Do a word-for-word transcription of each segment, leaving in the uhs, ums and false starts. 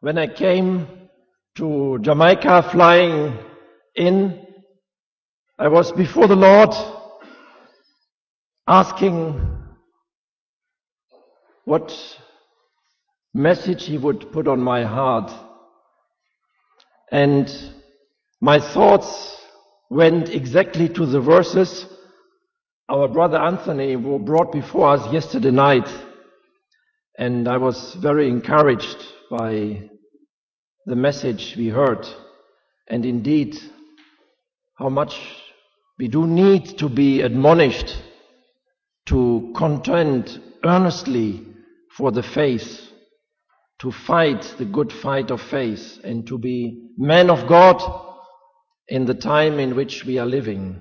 when I came to Jamaica flying in, I was before the Lord asking what message He would put on my heart. And my thoughts went exactly to the verses our brother Anthony brought before us yesterday night. And I was very encouraged by the message we heard. And indeed, how much we do need to be admonished to contend earnestly for the faith, to fight the good fight of faith, and to be men of God in the time in which we are living.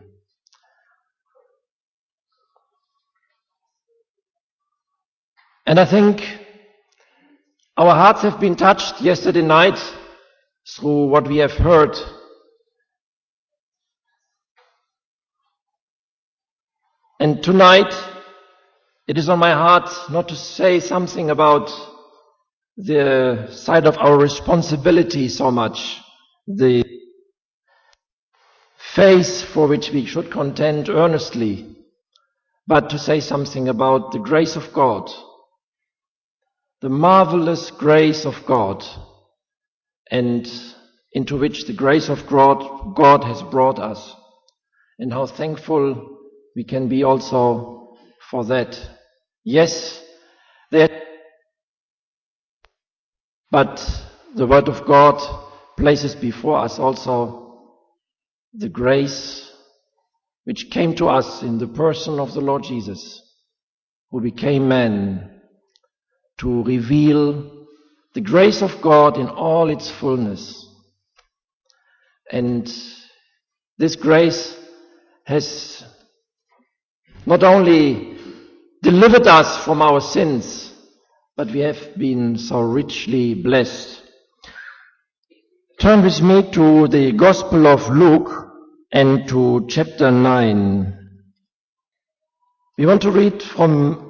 And I think our hearts have been touched yesterday night through what we have heard. And tonight, it is on my heart not to say something about the side of our responsibility so much, the faith for which we should contend earnestly, but to say something about the grace of God, the marvelous grace of God, and into which the grace of God, God has brought us, and how thankful we can be also for that. Yes, there, but the Word of God places before us also the grace which came to us in the person of the Lord Jesus, who became man, to reveal the grace of God in all its fullness. And this grace has not only delivered us from our sins, but we have been so richly blessed. Turn with me to the Gospel of Luke and to chapter nine. We want to read from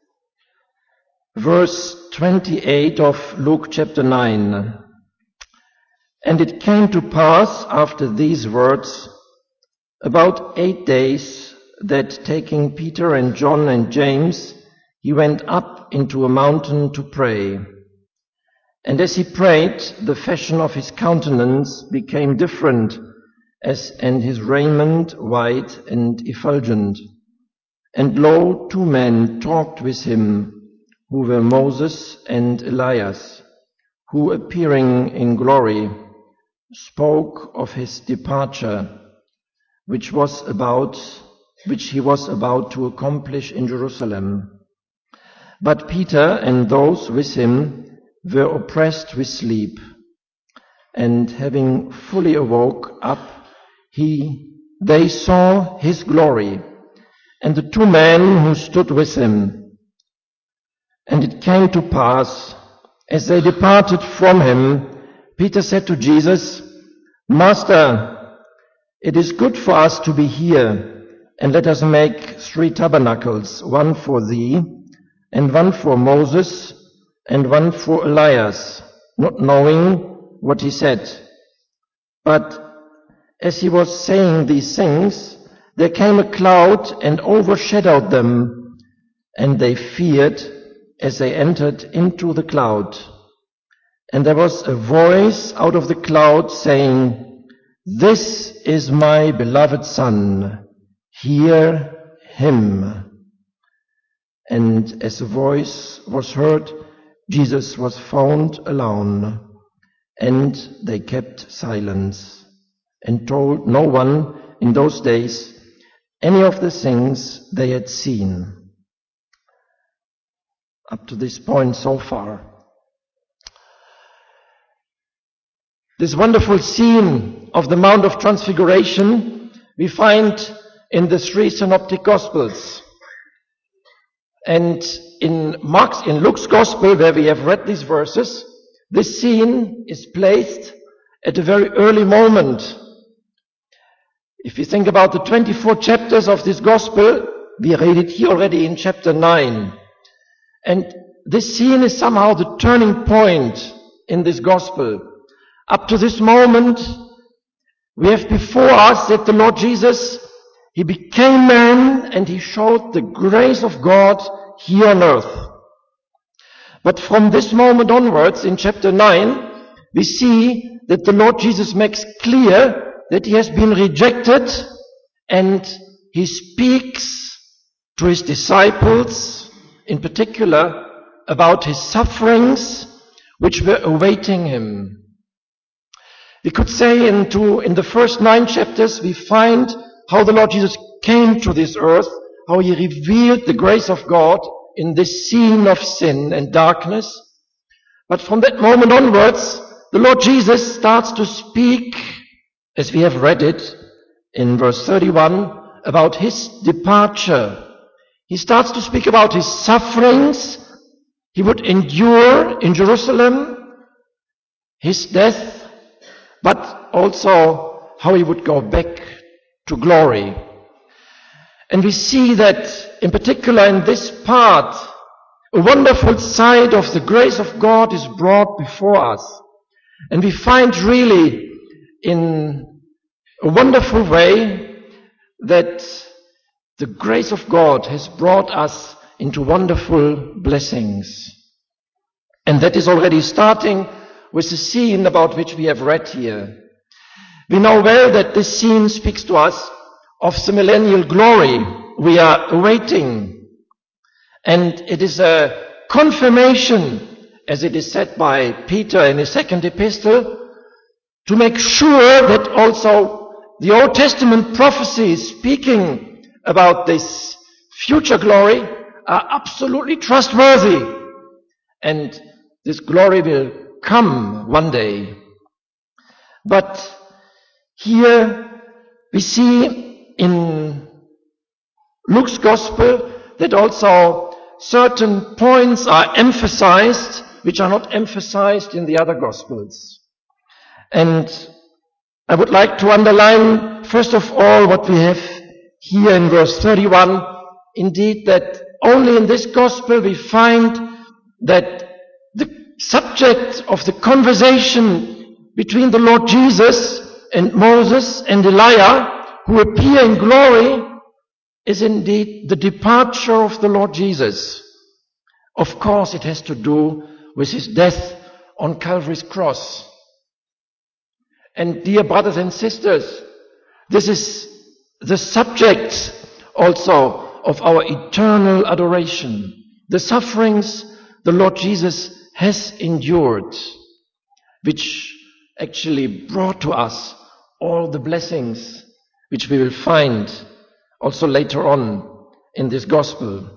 verse twenty-eight of Luke chapter nine. And it came to pass after these words, about eight days, that taking Peter and John and James, he went up into a mountain to pray. And as he prayed, the fashion of his countenance became different, as and his raiment white and effulgent. And lo, two men talked with him, who were Moses and Elias, who appearing in glory, spoke of his departure, which was about, which he was about to accomplish in Jerusalem. But Peter and those with him were oppressed with sleep, and having fully awoke up, he, they saw his glory, and the two men who stood with him. And it came to pass, as they departed from him, Peter said to Jesus, Master, it is good for us to be here, and let us make three tabernacles, one for thee, and one for Moses, and one for Elias, not knowing what he said. But as he was saying these things, there came a cloud and overshadowed them, and they feared as they entered into the cloud. And there was a voice out of the cloud saying, This is my beloved Son, hear him. And as the voice was heard, Jesus was found alone, and they kept silence, and told no one in those days any of the things they had seen. Up to this point so far. This wonderful scene of the Mount of Transfiguration we find in the three synoptic Gospels. And in Mark's, in Luke's Gospel, where we have read these verses, this scene is placed at a very early moment. If you think about the twenty-four chapters of this Gospel, we read it here already in chapter nine. And this scene is somehow the turning point in this gospel. Up to this moment, we have before us that the Lord Jesus, He became man and He showed the grace of God here on earth. But from this moment onwards, in chapter nine, we see that the Lord Jesus makes clear that He has been rejected, and He speaks to His disciples, in particular, about His sufferings, which were awaiting Him. We could say in, two, in the first nine chapters, we find how the Lord Jesus came to this earth, how He revealed the grace of God in this scene of sin and darkness. But from that moment onwards, the Lord Jesus starts to speak, as we have read it in verse thirty-one, about His departure. He starts to speak about His sufferings He would endure in Jerusalem, His death, but also how He would go back to glory. And we see that, in particular in this part, a wonderful side of the grace of God is brought before us. And we find really in a wonderful way that the grace of God has brought us into wonderful blessings. And that is already starting with the scene about which we have read here. We know well that this scene speaks to us of the millennial glory we are awaiting. And it is a confirmation, as it is said by Peter in his second epistle, to make sure that also the Old Testament prophecies speaking about this future glory are absolutely trustworthy. And this glory will come one day. But here we see in Luke's Gospel that also certain points are emphasized which are not emphasized in the other Gospels. And I would like to underline first of all what we have here in verse thirty-one, indeed that only in this Gospel we find that the subject of the conversation between the Lord Jesus and Moses and Elijah, who appear in glory, is indeed the departure of the Lord Jesus. Of course, it has to do with His death on Calvary's cross. And dear brothers and sisters, this is the subject also of our eternal adoration. The sufferings the Lord Jesus has endured, which actually brought to us all the blessings which we will find also later on in this gospel.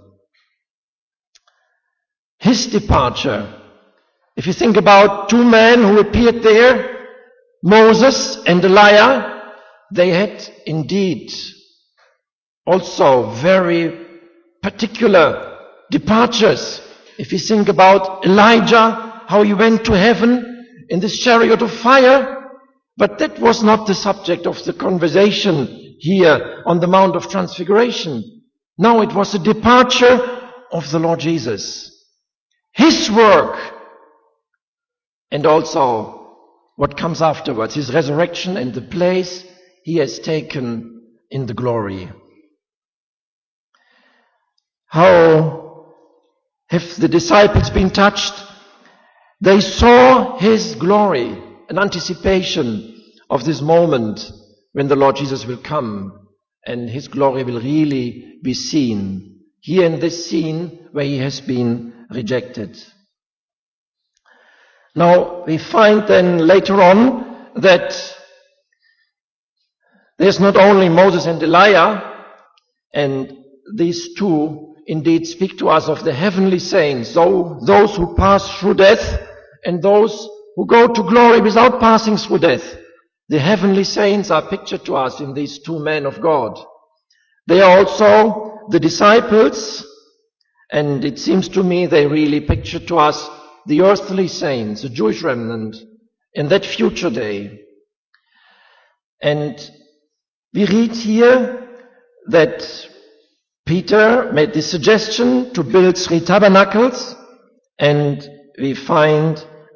His departure, if you think about two men who appeared there, Moses and Elijah, they had indeed also very particular departures. If you think about Elijah, how he went to heaven in this chariot of fire, but that was not the subject of the conversation here on the Mount of Transfiguration. No, it was the departure of the Lord Jesus. His work, and also what comes afterwards, His resurrection and the place He has taken in the glory. How have the disciples been touched? They saw His glory, an anticipation of this moment when the Lord Jesus will come and His glory will really be seen. Here in this scene where He has been rejected. Now we find then later on that there's not only Moses and Elijah, and these two indeed speak to us of the heavenly saints, so those who pass through death and those who go to glory without passing through death. The heavenly saints are pictured to us in these two men of God. They are also the disciples, and it seems to me they really picture to us the earthly saints, the Jewish remnant, in that future day. And we read here that Peter made the suggestion to build three tabernacles, and we find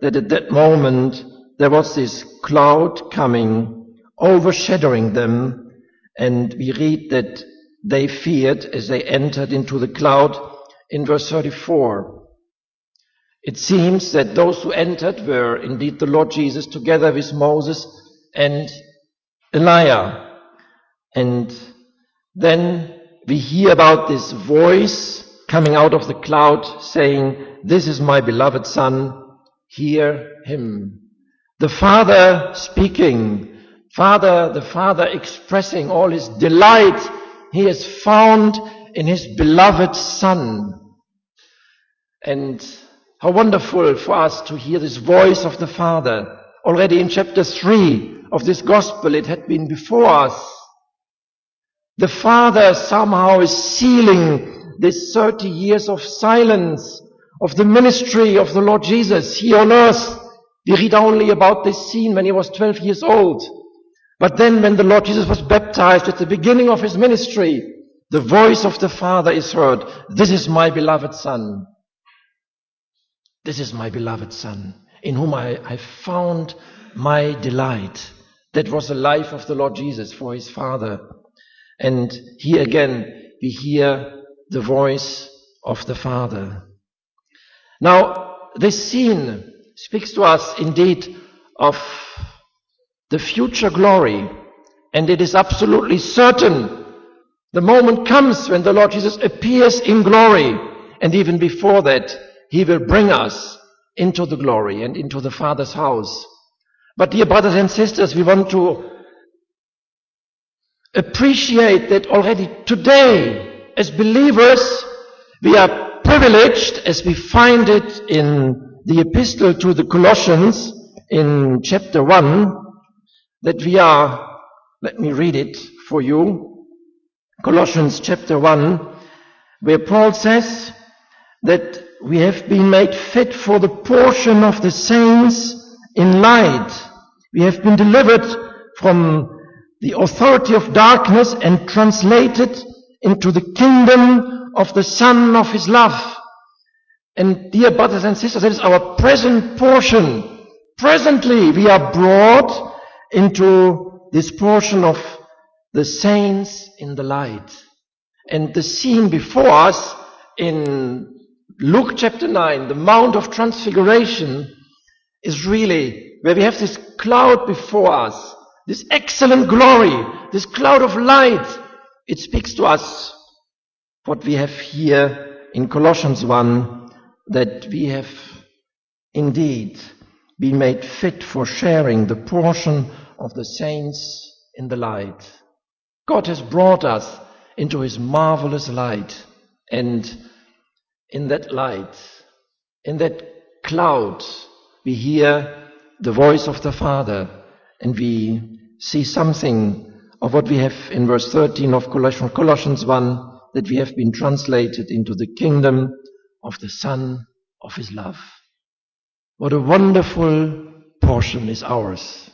that at that moment there was this cloud coming, overshadowing them, and we read that they feared as they entered into the cloud in verse thirty-four. It seems that those who entered were indeed the Lord Jesus together with Moses and Elijah. And then we hear about this voice coming out of the cloud saying, "This is my beloved Son, hear him." The Father speaking, Father, the Father expressing all his delight he has found in his beloved Son. And how wonderful for us to hear this voice of the Father. Already in chapter three of this gospel, it had been before us. The Father somehow is sealing this thirty years of silence of the ministry of the Lord Jesus here on earth. We read only about this scene when he was twelve years old. But then when the Lord Jesus was baptized at the beginning of his ministry, the voice of the Father is heard. "This is my beloved Son. This is my beloved Son, in whom I, I found my delight." That was the life of the Lord Jesus for his Father. And here again, we hear the voice of the Father. Now, this scene speaks to us indeed of the future glory. And it is absolutely certain the moment comes when the Lord Jesus appears in glory. And even before that, he will bring us into the glory and into the Father's house. But dear brothers and sisters, we want to appreciate that already today, as believers, we are privileged, as we find it in the epistle to the Colossians in chapter one, that we are, let me read it for you, Colossians chapter one, where Paul says that we have been made fit for the portion of the saints in light. We have been delivered from the authority of darkness and translated into the kingdom of the Son of his love. And dear brothers and sisters, that is our present portion. Presently we are brought into this portion of the saints in the light. And the scene before us in Luke chapter nine, the Mount of Transfiguration, is really where we have this cloud before us, this excellent glory, this cloud of light. It speaks to us what we have here in Colossians one, that we have indeed been made fit for sharing the portion of the saints in the light. God has brought us into his marvelous light, and in that light, in that cloud, we hear the voice of the Father, and we see something of what we have in verse thirteen of Colossians one, that we have been translated into the kingdom of the Son of his love. What a wonderful portion is ours,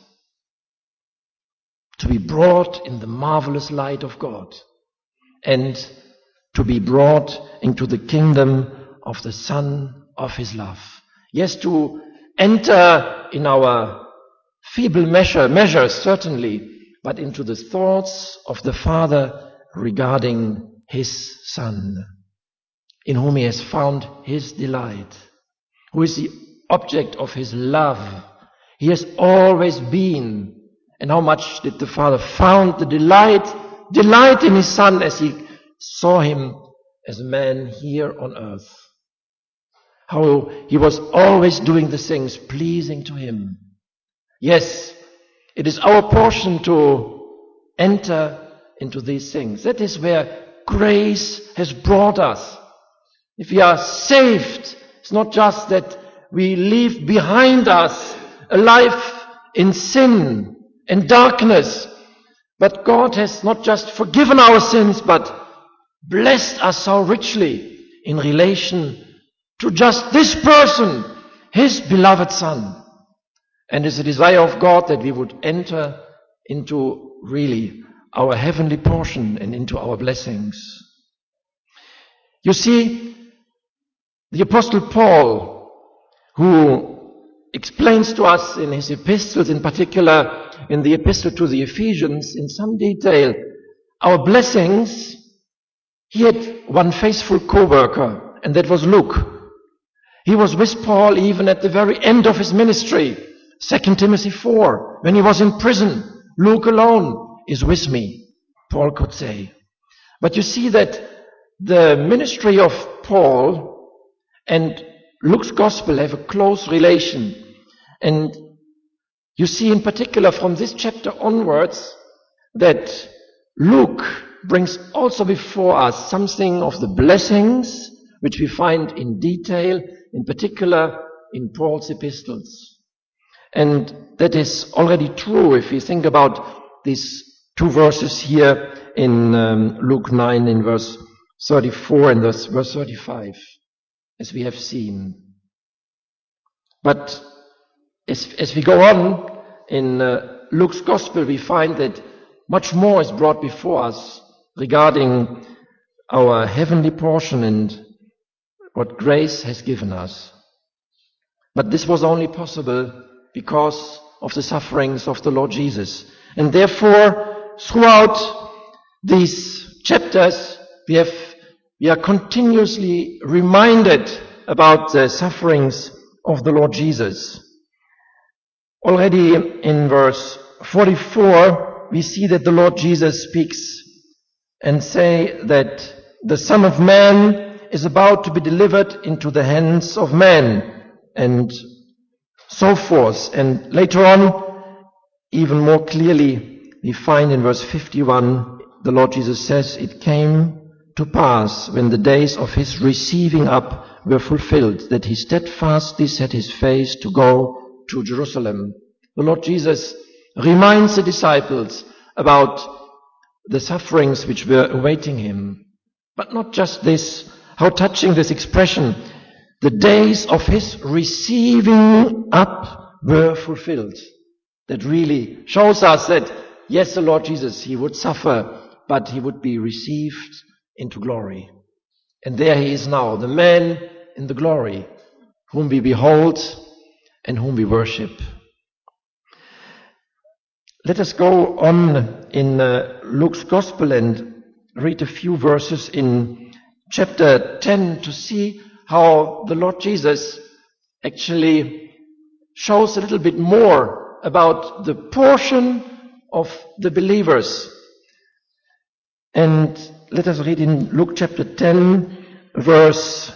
to be brought in the marvelous light of God and to be brought into the kingdom of the Son of his love. Yes, to enter in our feeble measure, measures certainly, but into the thoughts of the Father regarding his Son, in whom he has found his delight, who is the object of his love. He has always been. And how much did the Father found the delight, delight in his Son as he saw him as a man here on earth. How he was always doing the things pleasing to him. Yes, it is our portion to enter into these things. That is where grace has brought us. If we are saved, it's not just that we leave behind us a life in sin and darkness, but God has not just forgiven our sins, but blessed us so richly in relation to just this person, his beloved Son. And it's a desire of God that we would enter into really our heavenly portion and into our blessings. You see, the Apostle Paul, who explains to us in his epistles, in particular in the epistle to the Ephesians, in some detail, our blessings. He had one faithful co-worker, and that was Luke. He was with Paul even at the very end of his ministry. Second Timothy four, when he was in prison, Luke alone is with me, Paul could say. But you see that the ministry of Paul and Luke's gospel have a close relation. And you see in particular from this chapter onwards that Luke brings also before us something of the blessings which we find in detail, in particular in Paul's epistles. And that is already true if we think about these two verses here in um, Luke nine in verse thirty-four and verse, verse thirty-five, as we have seen. But as, as we go on in uh, Luke's gospel, we find that much more is brought before us regarding our heavenly portion and what grace has given us. But this was only possible because of the sufferings of the Lord Jesus. And therefore, throughout these chapters, we have, we are continuously reminded about the sufferings of the Lord Jesus. Already in verse forty-four, we see that the Lord Jesus speaks and say that the Son of Man is about to be delivered into the hands of men, and so forth. And later on, even more clearly, we find in verse fifty-one, the Lord Jesus says, it came to pass when the days of his receiving up were fulfilled, that he steadfastly set his face to go to Jerusalem. The Lord Jesus reminds the disciples about the sufferings which were awaiting him. But not just this, how touching this expression, the days of his receiving up were fulfilled. That really shows us that, yes, the Lord Jesus, he would suffer, but he would be received into glory. And there he is now, the man in the glory, whom we behold and whom we worship. Let us go on in uh, Luke's Gospel and read a few verses in chapter ten to see how the Lord Jesus actually shows a little bit more about the portion of the believers. And let us read in Luke chapter ten, verse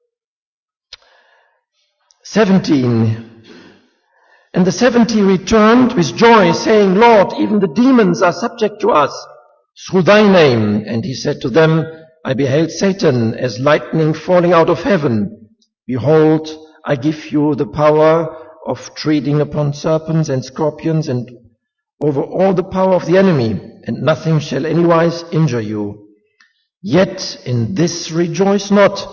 seventeen. And the seventy returned with joy, saying, Lord, even the demons are subject to us through thy name. And he said to them, I beheld Satan as lightning falling out of heaven. Behold, I give you the power of treading upon serpents and scorpions and over all the power of the enemy, and nothing shall anywise injure you. Yet in this rejoice not,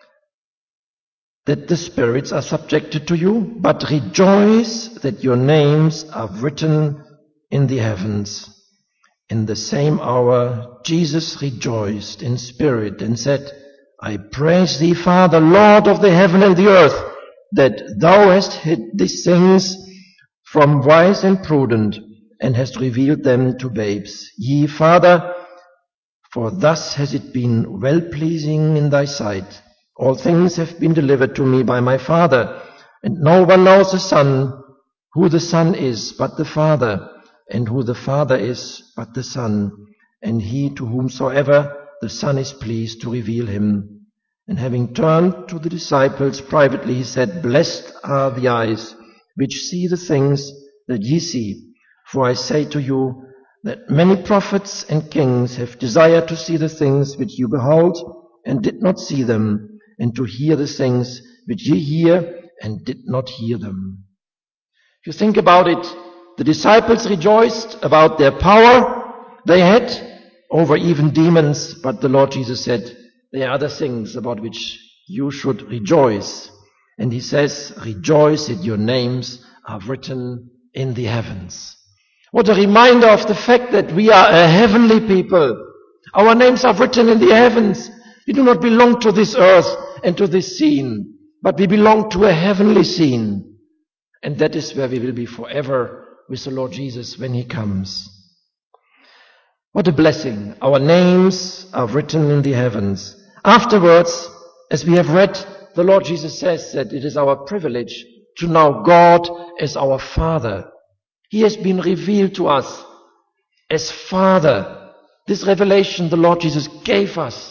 that the spirits are subjected to you, but rejoice that your names are written in the heavens. In the same hour Jesus rejoiced in spirit and said, I praise thee, Father, Lord of the heaven and the earth, that thou hast hid these things from wise and prudent, and hast revealed them to babes. Yea, Father, for thus has it been well-pleasing in thy sight. All things have been delivered to me by my Father, and no one knows the Son, who the Son is, but the Father, and who the Father is, but the Son, and he to whomsoever the Son is pleased to reveal him. And having turned to the disciples privately, he said, Blessed are the eyes which see the things that ye see. For I say to you that many prophets and kings have desired to see the things which you behold, and did not see them, and to hear the things which ye hear, and did not hear them. If you think about it, the disciples rejoiced about their power they had over even demons, but the Lord Jesus said, there are other things about which you should rejoice. And he says, rejoice that your names are written in the heavens. What a reminder of the fact that we are a heavenly people. Our names are written in the heavens. We do not belong to this earth and to this scene, but we belong to a heavenly scene. And that is where we will be forever with the Lord Jesus when he comes. What a blessing. Our names are written in the heavens. Afterwards, as we have read, the Lord Jesus says that it is our privilege to know God as our Father. He has been revealed to us as Father. This revelation the Lord Jesus gave us.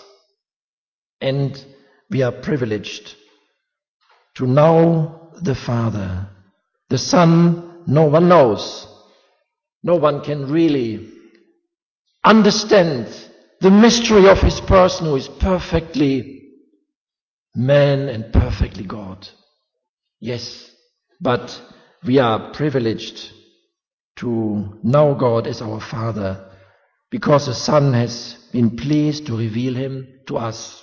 And we are privileged to know the Father. The Son, no one knows. No one can really understand the mystery of his person, who is perfectly man and perfectly God. Yes, but we are privileged to know God as our Father, because the Son has been pleased to reveal him to us.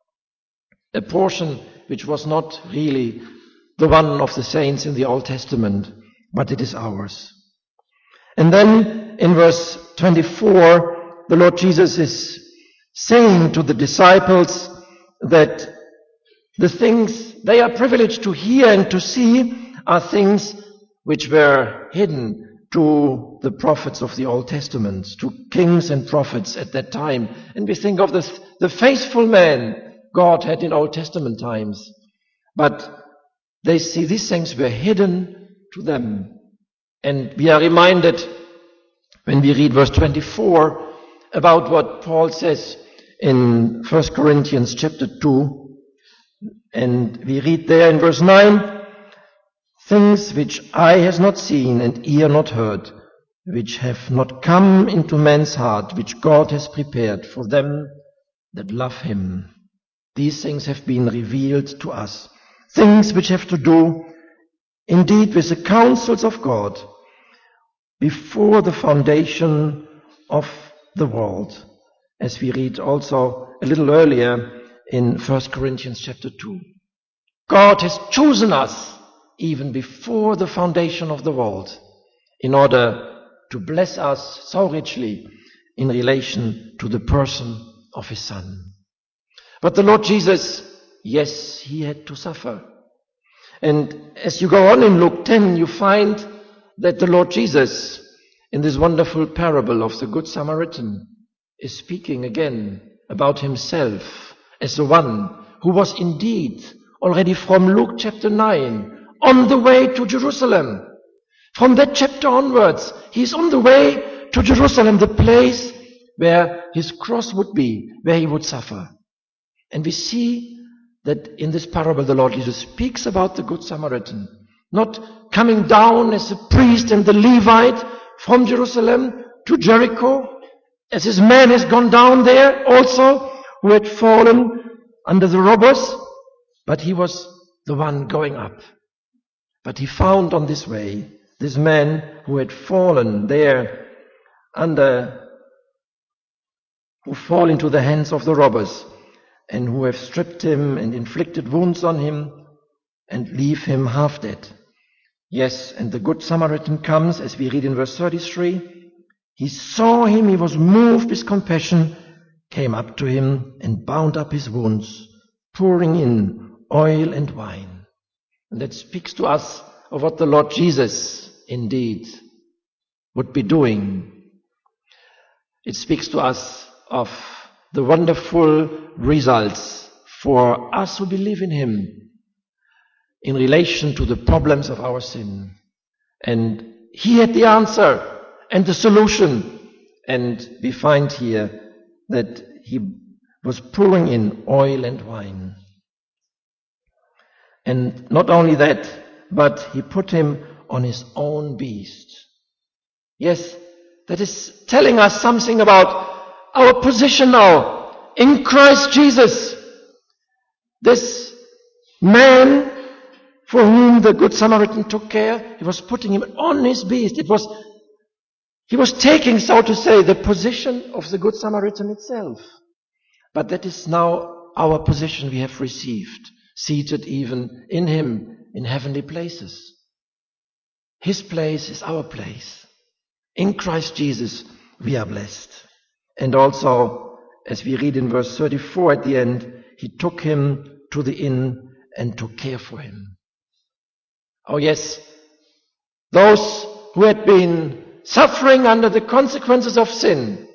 A portion which was not really the one of the saints in the Old Testament, but it is ours. And then in verse twenty-four, the Lord Jesus is saying to the disciples that the things they are privileged to hear and to see are things which were hidden to the prophets of the Old Testament, to kings and prophets at that time. And we think of the, the faithful men God had in Old Testament times. But they see these things were hidden to them. And we are reminded when we read verse twenty-four about what Paul says in First Corinthians chapter two. And we read there in verse nine, things which eye has not seen and ear not heard, which have not come into man's heart, which God has prepared for them that love him. These things have been revealed to us. Things which have to do indeed with the counsels of God before the foundation of the world, as we read also a little earlier in First Corinthians chapter two. God has chosen us even before the foundation of the world in order to bless us so richly in relation to the person of his Son. But the Lord Jesus, yes, he had to suffer. And as you go on in Luke ten, you find that the Lord Jesus, in this wonderful parable of the Good Samaritan, is speaking again about himself as the one who was indeed already from Luke chapter nine on the way to Jerusalem. From that chapter onwards, he's on the way to Jerusalem, the place where his cross would be, where he would suffer. And we see that in this parable the Lord Jesus speaks about the Good Samaritan, not coming down as a priest and the Levite from Jerusalem to Jericho, as his man has gone down there also, who had fallen under the robbers, but he was the one going up. But he found on this way this man who had fallen there under, who fall into the hands of the robbers, and who have stripped him and inflicted wounds on him and leave him half dead. Yes, and the Good Samaritan comes, as we read in verse thirty-three. He saw him, he was moved with compassion, came up to him and bound up his wounds, pouring in oil and wine. And that speaks to us of what the Lord Jesus indeed would be doing. It speaks to us of the wonderful results for us who believe in him in relation to the problems of our sin. And he had the answer and the solution. And we find here that he was pouring in oil and wine. And not only that, but he put him on his own beast. Yes, that is telling us something about our position now in Christ Jesus. This man for whom the Good Samaritan took care, he was putting him on his beast. It was, he was taking, so to say, the position of the Good Samaritan itself. But that is now our position we have received, seated even in him in heavenly places. His place is our place. In Christ Jesus we are blessed. And also, as we read in verse thirty-four at the end, he took him to the inn and took care for him. Oh yes, those who had been suffering under the consequences of sin.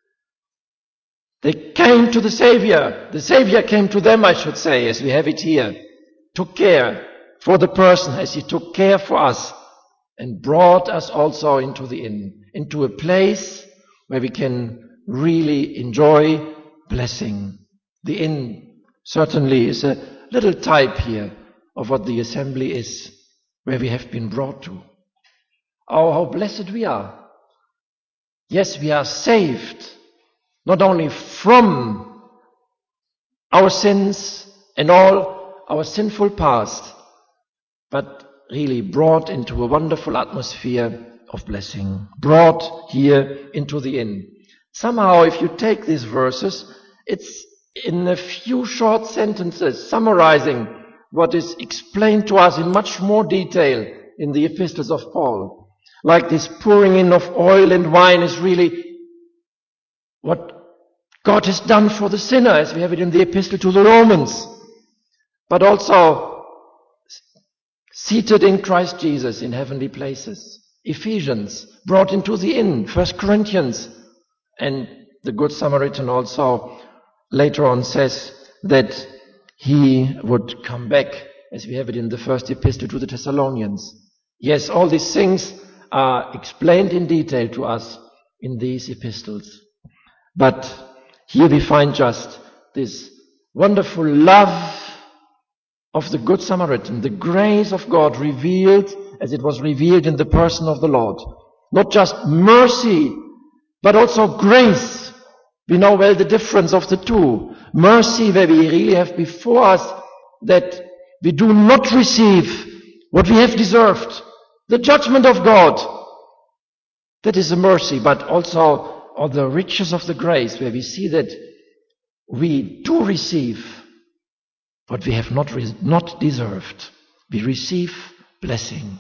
They came to the Savior. The Savior came to them, I should say, as we have it here. Took care for the person as he took care for us, and brought us also into the inn, into a place where we can really enjoy blessing. The inn certainly is a little type here of what the assembly is, where we have been brought to. Oh, how blessed we are. Yes, we are saved, not only from our sins and all our sinful past, but really brought into a wonderful atmosphere of blessing, brought here into the inn. Somehow, if you take these verses, it's in a few short sentences summarizing what is explained to us in much more detail in the epistles of Paul. Like this pouring in of oil and wine is really what God has done for the sinner, as we have it in the epistle to the Romans. But also seated in Christ Jesus in heavenly places. Ephesians, brought into the inn. First Corinthians. And the Good Samaritan also later on says that he would come back, as we have it in the first epistle to the Thessalonians. Yes, all these things are explained in detail to us in these epistles. But here we find just this wonderful love of the Good Samaritan, the grace of God revealed as it was revealed in the person of the Lord. Not just mercy, but also grace. We know well the difference of the two. Mercy, where we really have before us that we do not receive what we have deserved. The judgment of God. That is a mercy, but also of the riches of the grace, where we see that we do receive what we have not, re- not deserved. We receive blessing.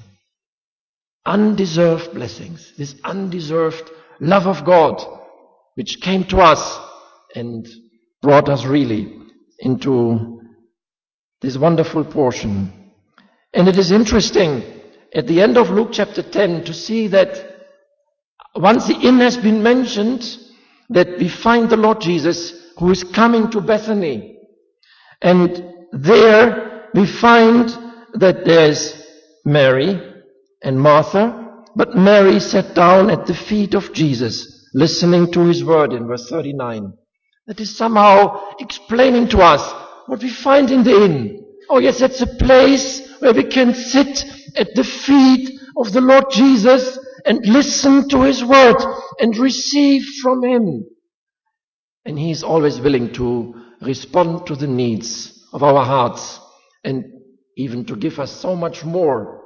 Undeserved blessings. This undeserved love of God, which came to us and brought us really into this wonderful portion. And it is interesting at the end of Luke chapter ten to see that once the inn has been mentioned, that we find the Lord Jesus who is coming to Bethany. And there we find that there's Mary and Martha, but Mary sat down at the feet of Jesus, listening to his word in verse thirty-nine. That is somehow explaining to us what we find in the inn. Oh yes, it's a place where we can sit at the feet of the Lord Jesus and listen to his word and receive from him. And he is always willing to respond to the needs of our hearts and even to give us so much more.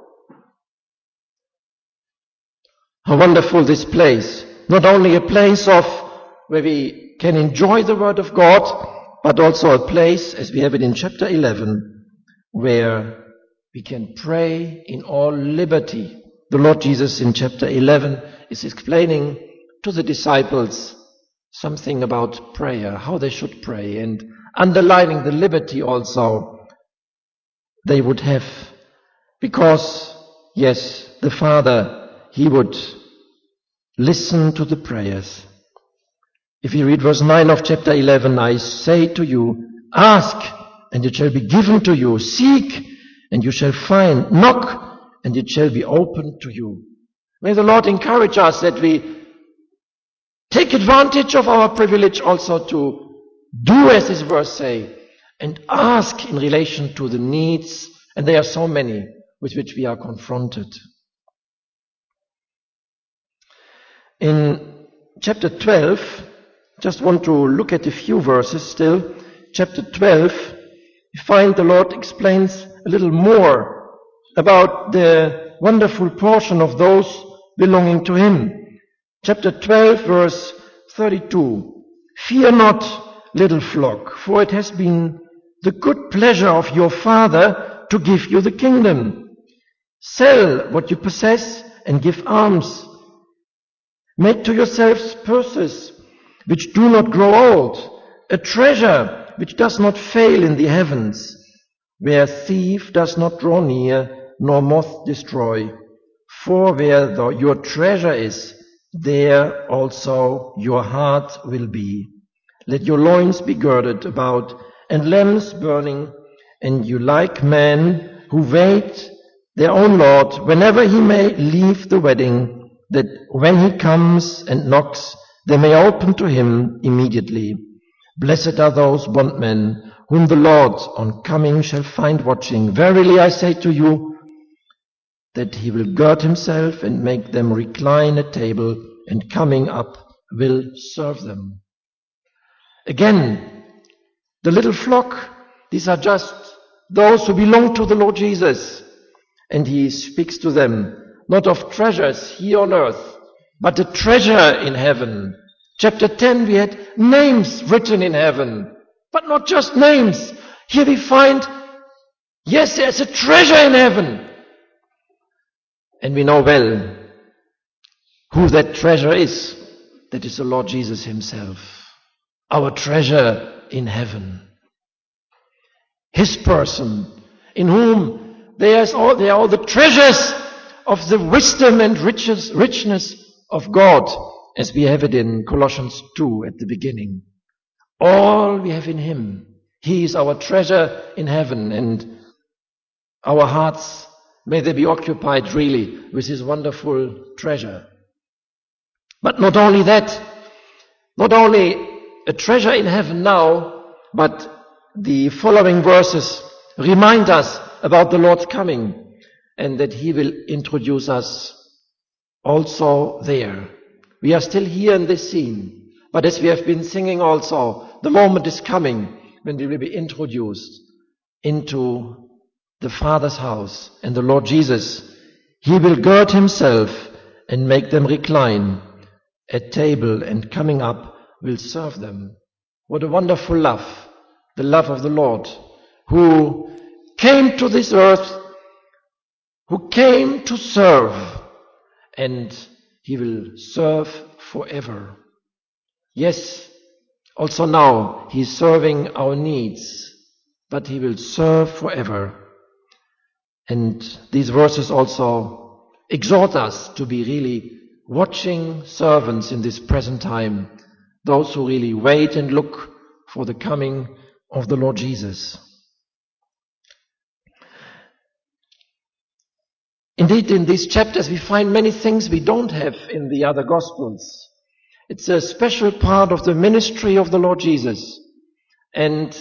How wonderful this place. Not only a place of where we can enjoy the word of God, but also a place, as we have it in chapter eleven, where we can pray in all liberty. The Lord Jesus in chapter eleven is explaining to the disciples something about prayer, how they should pray, and underlining the liberty also they would have. Because, yes, the Father, he would listen to the prayers. If you read verse nine of chapter eleven, I say to you, ask, and it shall be given to you. Seek, and you shall find. Knock, and it shall be opened to you. May the Lord encourage us that we take advantage of our privilege also to do as his verse say, and ask in relation to the needs, and there are so many with which we are confronted. In chapter twelve, just want to look at a few verses still. Chapter twelve, we find the Lord explains a little more about the wonderful portion of those belonging to him. Chapter twelve, verse thirty-two. Fear not, little flock, for it has been the good pleasure of your Father to give you the kingdom. Sell what you possess and give alms. Make to yourselves purses which do not grow old, a treasure which does not fail in the heavens, where thief does not draw near, nor moth destroy. For where the, your treasure is, there also your heart will be. Let your loins be girded about and lamps burning, and you like men who wait their own Lord, whenever he may leave the wedding, that when he comes and knocks, they may open to him immediately. Blessed are those bondmen whom the Lord on coming shall find watching. Verily I say to you, that he will gird himself and make them recline at table, and coming up will serve them. Again, the little flock, these are just those who belong to the Lord Jesus. And he speaks to them, not of treasures here on earth, but a treasure in heaven. Chapter ten, we had names written in heaven, but not just names. Here we find, yes, there's a treasure in heaven. And we know well who that treasure is. That is the Lord Jesus himself, our treasure in heaven. His person, in whom there is all, there are all the treasures of the wisdom and riches, richness of God, as we have it in Colossians two at the beginning. All we have in him. He is our treasure in heaven, and our hearts, may they be occupied really with his wonderful treasure. But not only that, not only a treasure in heaven now, but the following verses remind us about the Lord's coming, and that he will introduce us also there. We are still here in this scene, but as we have been singing also, the moment is coming when we will be introduced into the Father's house, and the Lord Jesus, he will gird himself and make them recline at table, and coming up will serve them. What a wonderful love, the love of the Lord, who came to this earth, who came to serve, and he will serve forever. Yes, also now he is serving our needs, but he will serve forever. And these verses also exhort us to be really watching servants in this present time, those who really wait and look for the coming of the Lord Jesus. Indeed, in these chapters we find many things we don't have in the other Gospels. It's a special part of the ministry of the Lord Jesus. And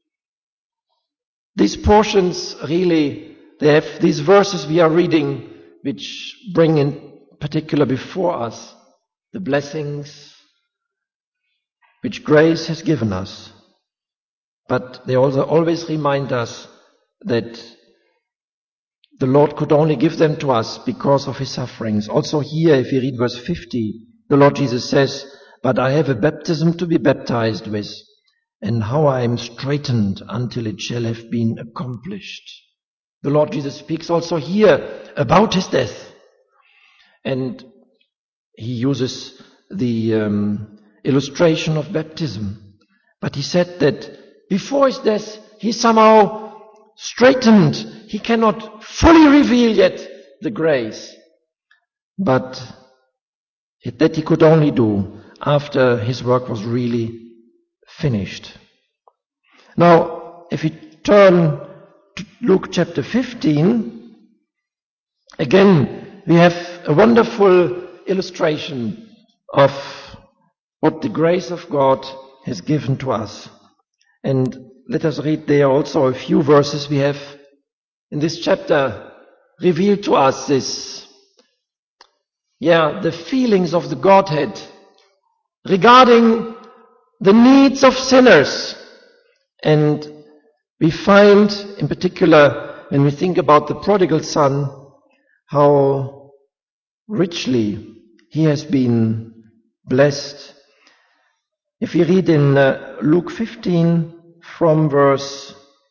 these portions really, they have these verses we are reading, which bring in particular before us the blessings which grace has given us. But they also always remind us that the Lord could only give them to us because of his sufferings. Also here, if you read verse fifty, the Lord Jesus says, "But I have a baptism to be baptized with, and how I am straitened until it shall have been accomplished." The Lord Jesus speaks also here about his death. And he uses the um, illustration of baptism. But he said that before his death, he somehow straightened. He cannot fully reveal yet the grace. But that he could only do after his work was really finished. Now, if we turn to Luke chapter fifteen, again, we have a wonderful illustration of what the grace of God has given to us. And let us read there also a few verses we have in this chapter revealed to us this, yeah, the feelings of the Godhead regarding the needs of sinners. And we find, in particular, when we think about the prodigal son, how richly he has been blessed. If we read in uh, Luke fifteen from verse,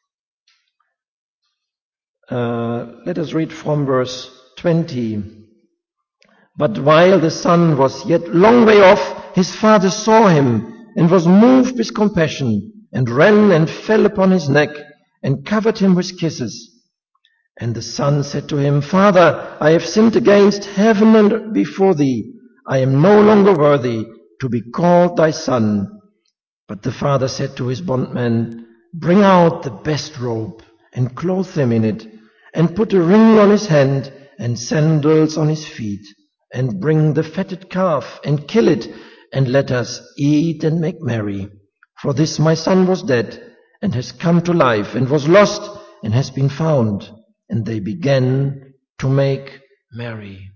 uh, let us read from verse twenty. "But while the son was yet long way off, his father saw him and was moved with compassion, and ran and fell upon his neck and covered him with kisses. And the son said to him, Father, I have sinned against heaven and before thee. I am no longer worthy to be called thy son. But the father said to his bondman, Bring out the best robe and clothe him in it, and put a ring on his hand and sandals on his feet, and bring the fatted calf and kill it, and let us eat and make merry. For this my son was dead and has come to life, and was lost and has been found. And they began to make merry.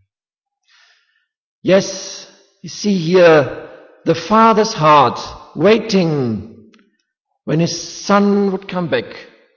Yes, you see here the father's heart waiting when his son would come back.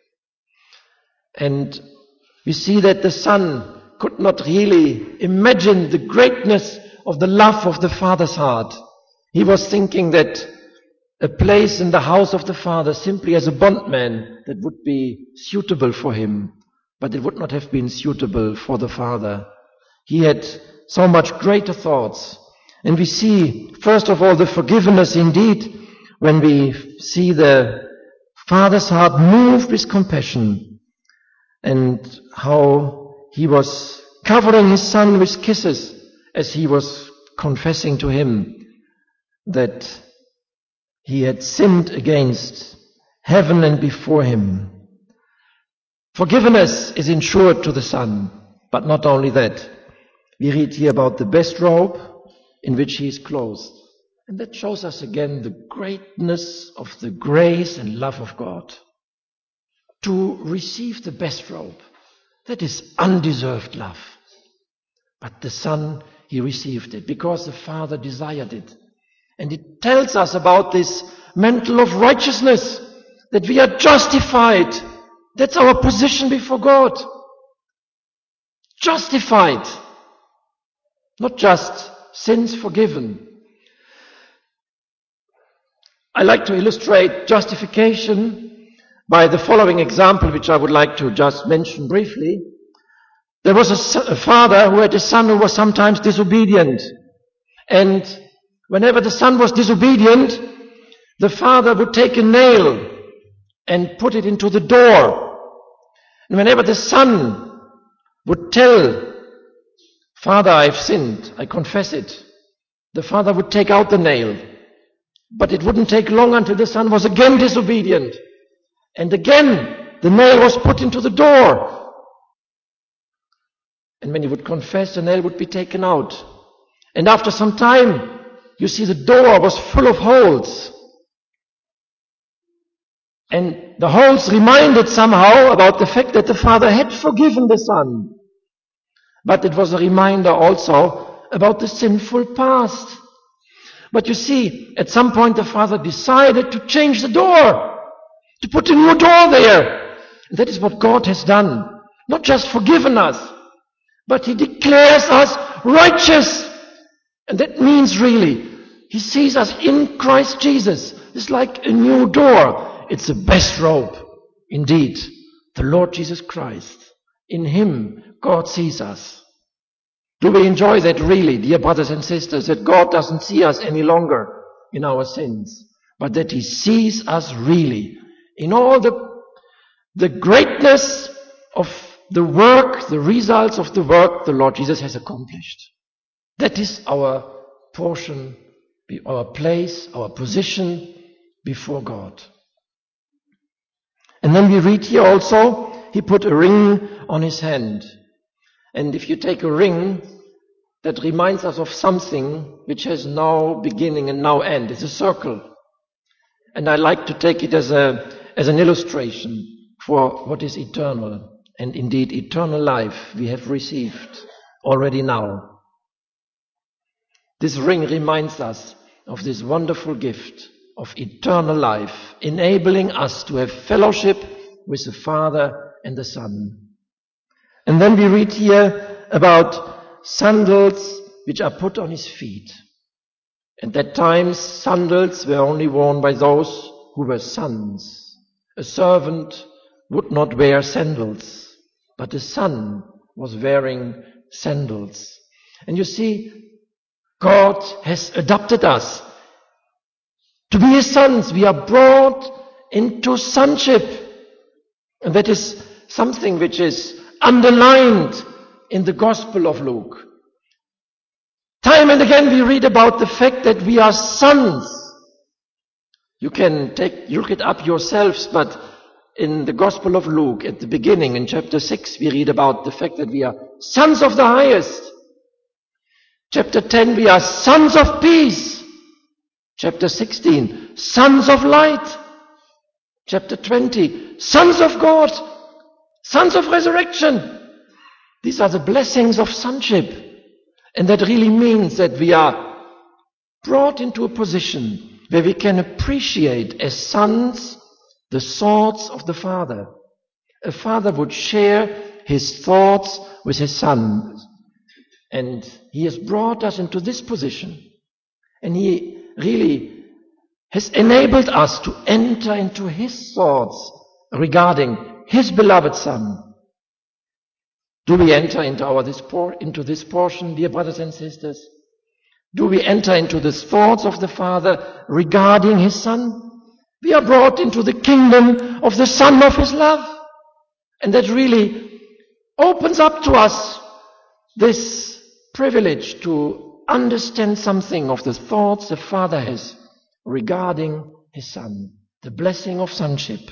And we see that the son could not really imagine the greatness of the love of the father's heart. He was thinking that a place in the house of the father simply as a bondman that would be suitable for him. But it would not have been suitable for the father. He had so much greater thoughts. And we see, first of all, the forgiveness indeed, when we see the father's heart moved with compassion, and how he was covering his son with kisses as he was confessing to him that he had sinned against heaven and before him. Forgiveness is ensured to the son, but not only that. We read here about the best robe in which he is clothed. And that shows us again the greatness of the grace and love of God. To receive the best robe, that is undeserved love. But the son, he received it because the father desired it. And it tells us about this mantle of righteousness, that we are justified. That's our position before God. Justified. Not just sins forgiven. I like to illustrate justification by the following example, which I would like to just mention briefly. There was a, son, a father who had a son who was sometimes disobedient. And whenever the son was disobedient, the father would take a nail and put it into the door. And whenever the son would tell, Father, I've sinned, I confess it, the father would take out the nail. But it wouldn't take long until the son was again disobedient. And again, the nail was put into the door. And when he would confess, the nail would be taken out. And after some time, you see the door was full of holes. And the holes reminded somehow about the fact that the father had forgiven the son. But it was a reminder also about the sinful past. But you see, at some point the father decided to change the door, to put a new door there. And that is what God has done. Not just forgiven us, but He declares us righteous. And that means really, He sees us in Christ Jesus. It's like a new door. It's the best robe. Indeed, the Lord Jesus Christ. In Him, God sees us. Do we enjoy that really, dear brothers and sisters, that God doesn't see us any longer in our sins, but that He sees us really in all the, the greatness of the work, the results of the work the Lord Jesus has accomplished. That is our portion, our place, our position before God. And then we read here also, He put a ring on His hand. And if you take a ring, that reminds us of something which has no beginning and no end. It's a circle. And I like to take it as a, as an illustration for what is eternal. And indeed, eternal life we have received already now. This ring reminds us of this wonderful gift of eternal life, enabling us to have fellowship with the Father and the Son. And then we read here about sandals which are put on His feet. At that time, sandals were only worn by those who were sons. A servant would not wear sandals, but a son was wearing sandals. And you see, God has adopted us to be His sons. We are brought into sonship. And that is something which is underlined in the Gospel of Luke. Time and again we read about the fact that we are sons. You can take, look it up yourselves, but in the Gospel of Luke, at the beginning, in chapter six, we read about the fact that we are sons of the highest. Chapter ten, we are sons of peace. Chapter sixteen, sons of light. Chapter twenty, sons of God, sons of resurrection. These are the blessings of sonship. And that really means that we are brought into a position where we can appreciate as sons the thoughts of the Father. A father would share his thoughts with his son. And he has brought us into this position. And he really has enabled us to enter into his thoughts regarding his beloved Son. Do we enter into, our, this, por- into this portion, dear brothers and sisters? Do we enter into the thoughts of the Father regarding his Son? We are brought into the kingdom of the Son of his love. And that really opens up to us this privilege to understand something of the thoughts the Father has regarding his Son, the blessing of sonship.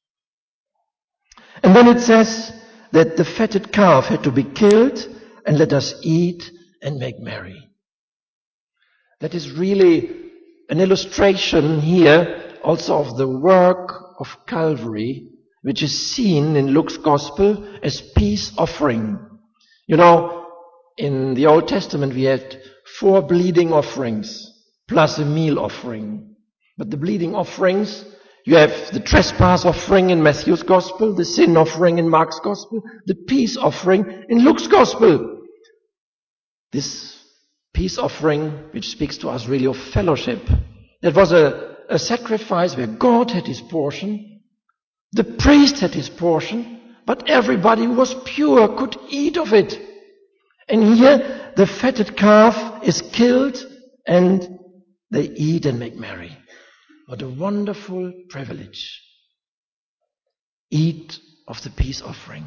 And then it says that the fatted calf had to be killed, and let us eat and make merry. That is really an illustration here also of the work of Calvary, which is seen in Luke's Gospel as peace offering. You know, in the Old Testament we had four bleeding offerings plus a meal offering. But the bleeding offerings, you have the trespass offering in Matthew's Gospel, the sin offering in Mark's Gospel, the peace offering in Luke's Gospel. This peace offering, which speaks to us really of fellowship, that was a, a sacrifice where God had his portion, the priest had his portion, but everybody who was pure could eat of it. And here the fatted calf is killed and they eat and make merry. What a wonderful privilege. Eat of the peace offering.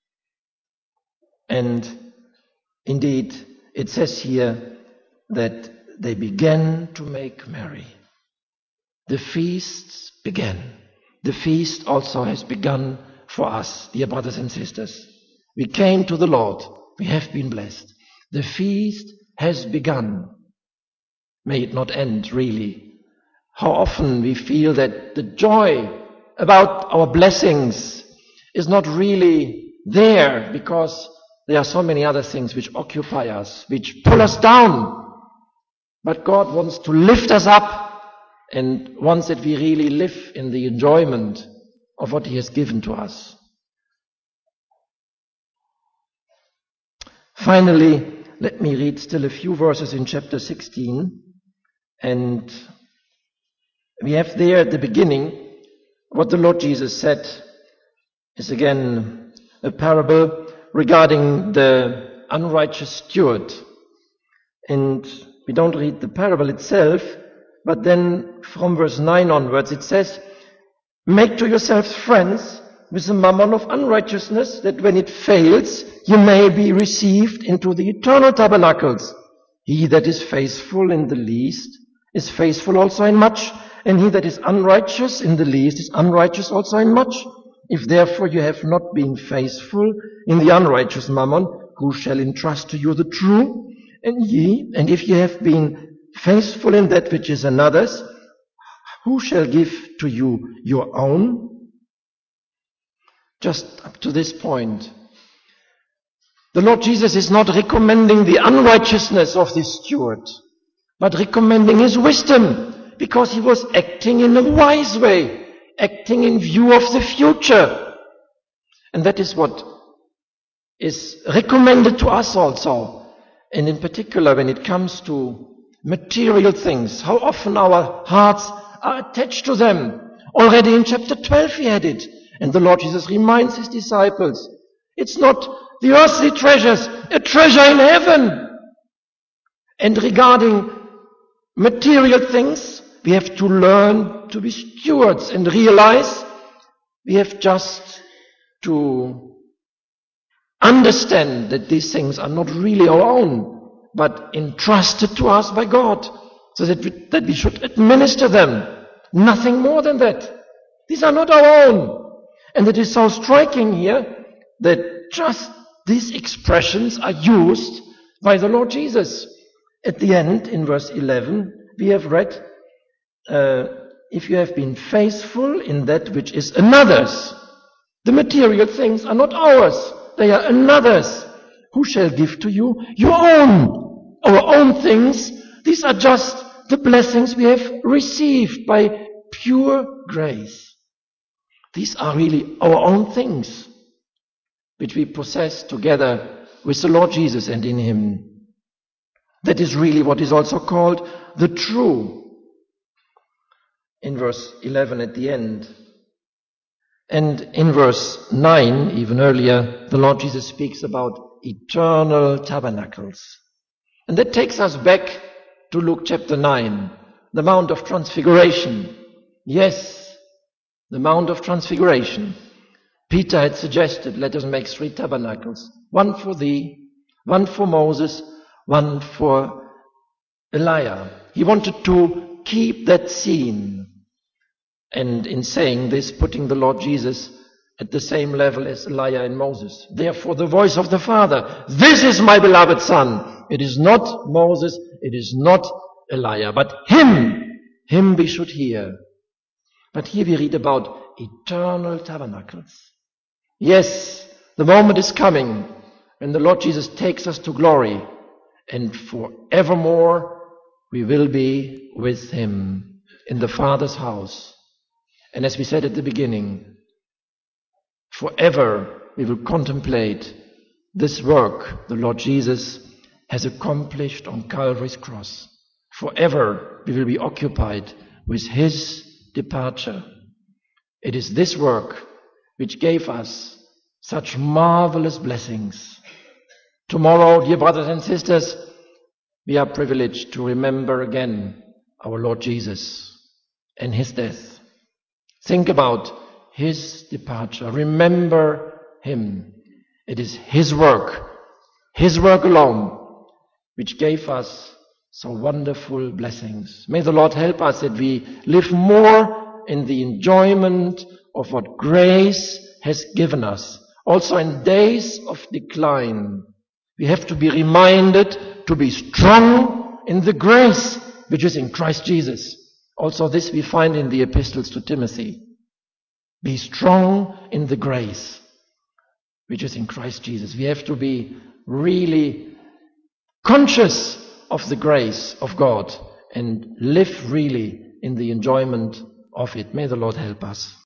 And indeed, it says here that they began to make merry. The feasts began. The feast also has begun for us, dear brothers and sisters. We came to the Lord. We have been blessed. The feast has begun. May it not end, really. How often we feel that the joy about our blessings is not really there because there are so many other things which occupy us, which pull us down. But God wants to lift us up and wants that we really live in the enjoyment of what he has given to us. Finally, let me read still a few verses in chapter sixteen. And we have there at the beginning what the Lord Jesus said is again a parable regarding the unrighteous steward. And we don't read the parable itself, but then from verse nine onwards it says, "Make to yourselves friends with the mammon of unrighteousness, that when it fails, you may be received into the eternal tabernacles. He that is faithful in the least is faithful also in much, and he that is unrighteous in the least is unrighteous also in much. If therefore you have not been faithful in the unrighteous mammon, who shall entrust to you the true? And ye, and if ye have been faithful in that which is another's, who shall give to you your own?" Just up to this point, the Lord Jesus is not recommending the unrighteousness of this steward, but recommending his wisdom, because he was acting in a wise way, acting in view of the future. And that is what is recommended to us also. And in particular, when it comes to material things, how often our hearts are attached to them. Already in chapter twelve we had it. And the Lord Jesus reminds his disciples, it's not the earthly treasures, a treasure in heaven. And regarding material things, we have to learn to be stewards and realize we have just to understand that these things are not really our own, but entrusted to us by God, so that we, that we should administer them. Nothing more than that. These are not our own. And it is so striking here that just these expressions are used by the Lord Jesus. At the end, in verse eleven, we have read, uh, if you have been faithful in that which is another's. The material things are not ours. They are another's. Who shall give to you your own? Our own things. These are just the blessings we have received by pure grace. These are really our own things, which we possess together with the Lord Jesus and in Him. That is really what is also called the true. In verse eleven at the end. And in verse nine, even earlier, the Lord Jesus speaks about eternal tabernacles. And that takes us back to Luke chapter nine, the Mount of Transfiguration. Yes, the Mount of Transfiguration. Peter had suggested, let us make three tabernacles. One for thee, one for Moses, one for Elijah. He wanted to keep that scene. And in saying this, putting the Lord Jesus at the same level as Elijah and Moses. Therefore, the voice of the Father, this is my beloved Son. It is not Moses, it is not Elijah, but him, him we should hear. But here we read about eternal tabernacles. Yes, the moment is coming when the Lord Jesus takes us to glory, and forevermore we will be with him in the Father's house. And as we said at the beginning, forever we will contemplate this work the Lord Jesus has accomplished on Calvary's cross. Forever we will be occupied with his departure. It is this work which gave us such marvelous blessings. Tomorrow, dear brothers and sisters, we are privileged to remember again our Lord Jesus and his death. Think about his departure. Remember him. It is his work, his work alone, which gave us so wonderful blessings. May the Lord help us that we live more in the enjoyment of what grace has given us. Also in days of decline, we have to be reminded to be strong in the grace which is in Christ Jesus. Also this we find in the epistles to Timothy. Be strong in the grace which is in Christ Jesus. We have to be really conscious of the grace of God and live really in the enjoyment of it. May the Lord help us.